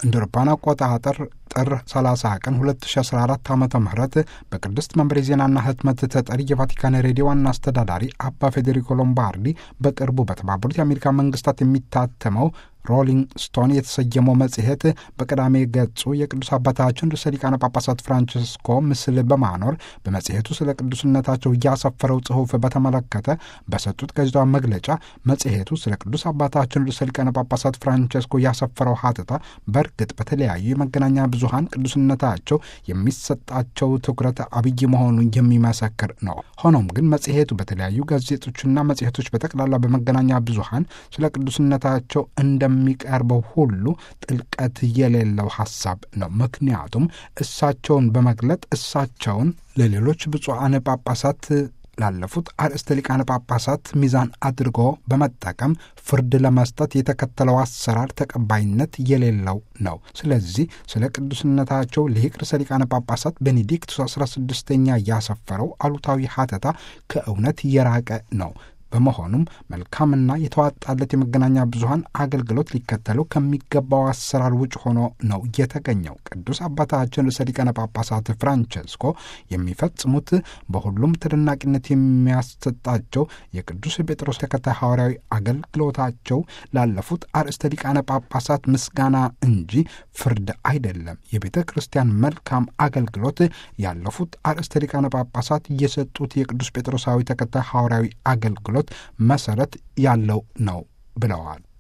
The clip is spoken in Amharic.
እንደ አውሮፓውያን አቆጣጠር ጥር 30 ቀን 2014 ዓ.ም በቅድስት መንበረ ዜናና ህትመት ተጠሪ የቫቲካን ሬዲዮ ዋና አስተዳዳሪ አባ ፌዴሪኮ ሎምባርዲ በቅርቡ በተባበሩት የአሜሪካ መንግስታት የሚታተመው ሮሊንግ ስቶን የተሰየመው መጽሔት በቀዳሜ ገጹ የቅዱስ አባታችን ርዕሰ ሊቃነ ጳጳሳት ፍራንቺስኮ ምስል በማኖር በመጽሔቱ ስለ ቅዱስነታቸው ያሰፈረው ጽሑፍ በተመለከተ በሰጡት ጋዜጣዊ መግለጫ መጽሔቱ ስለ ቅዱስ አባታችን ርዕሰ ሊቃነ ጳጳሳት ፍራንቺስኮ ያሰፈረው ሀተታ በእርግጥ በተለያዩ የመገናኛ ብዙሃን ቅዱስነታቸው የሚሰጣቸው ትኩረት አብይ መሆኑን የሚመሰክር ነው። ሆኖም ግን መጽሔቱ በተለያዩ ጋዜጦችና መጽሔቶች በጠቅላላ በመገናኛ ብዙሃን ስለ ቅዱስነታቸው እንደሚቀርበው ሁሉ ጥልቀት የሌለው ሐሳብ ነው። ምክንያቱም እሳቸውን በመግለጥ እሳቸውን ለሌሎች ብፁዓን ጳጳሳት ላለፉት አርእስተ ሊቃነ ጳጳሳት ሚዛን አድርጎ በመጠቀም ፍርድ ለመስጠት የተከተለው አሰራር ተቀባይነት የሌለው ነው። ስለዚህ ስለ ቅዱስነታቸው ሊቅ ርዕሰ ሊቃነ ጳጳሳት ቤኔዲክቱስ 16ኛ ያሰፈረው አሉታዊ ሀተታ ከእውነት የራቀ ነው። በመሆኑም መልካምና የተዋጣለት የመገናኛ ብዙሃን አገልግሎት ሊከተለው ከሚገባው አሰራር ውጭ ሆኖ ነው የተገኘው። ቅዱስ አባታችን ርዕሰ ሊቃነ ጳጳሳት ፍራንቺስኮ የሚፈጽሙት በሁሉም ተደናቂነት የሚያሰጣቸው የቅዱስ ጴጥሮስ ተከታይ ሐዋርያዊ አገልግሎታቸው ላለፉት አርእስተ ሊቃነ ጳጳሳት ምስጋና እንጂ ፍርድ አይደለም። የቤተ ክርስቲያን መልካም አገልግሎት ያለፉት አርእስተ ሊቃነ ጳጳሳት የሰጡት የቅዱስ ጴጥሮሳዊ ተከታይ ሐዋርያዊ አገልግሎት መሰረት ያለው ነው ብለዋል።